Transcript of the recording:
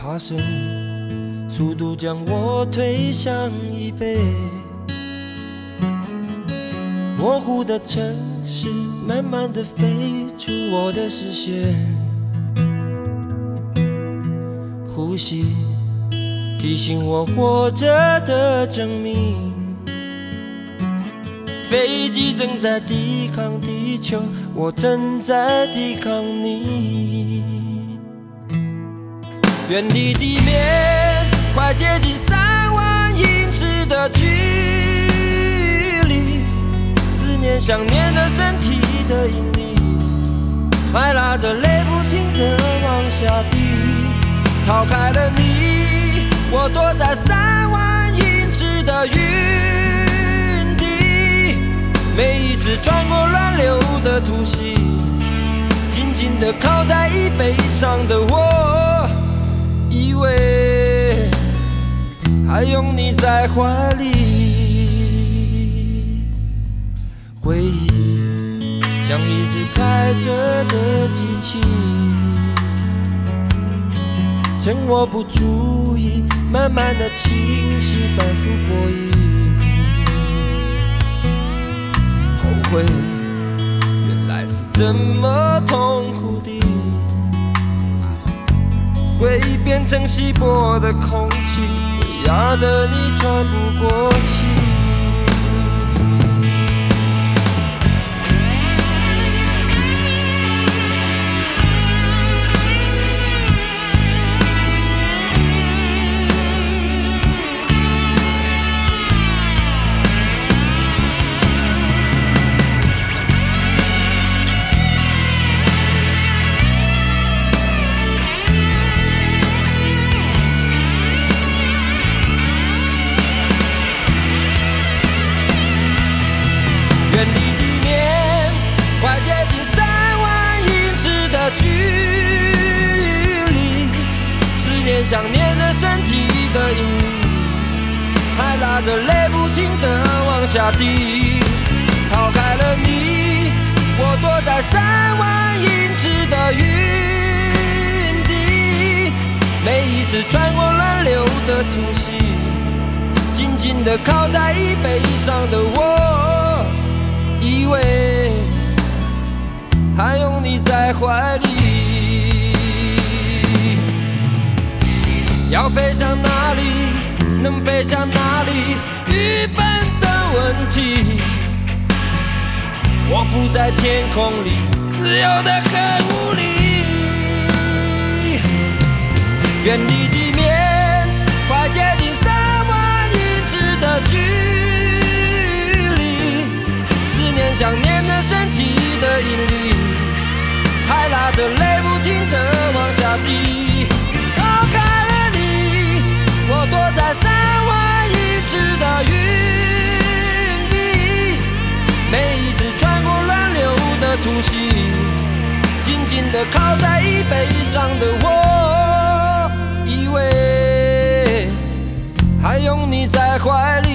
发生，速度将我推向椅背。模糊的城市慢慢地飞出我的视线，呼吸提醒我活着的证明。飞机正在抵抗地球，我正在抵抗你。远离地面，快接近3万英尺的距离，思念想念的身体的引力，还拉着泪不停地往下滴。逃开了你，我躲在3万英尺的云底，每一次穿过乱流的突袭，紧紧地靠在椅背上的我，以为还拥你在怀里。回忆像一直开着的机器，趁我不注意，慢慢的清晰，反复播音。后悔原来是这么痛苦的，回忆变成稀薄的空气，会压得你喘不过气。远离地面，快接近3万英尺的距离，思念想念的身体的引力，还拉着泪不停地往下滴。逃开了你，我躲在3万英尺的云底，每一次穿过乱流的突袭，紧紧地靠在椅背上的我，以为还拥你在怀里。要飞向哪里，能飞向哪里，愚笨的问题。我浮在天空里，自由得很无力。远离地面，快接近3万英尺的距离，思念想念的身体的引力，还拉着泪不停地往下滴。逃开了你，我躲在3万英尺的云底，每一次穿过乱流的突袭，紧紧地靠在椅背上的我，以为还拥你在怀里。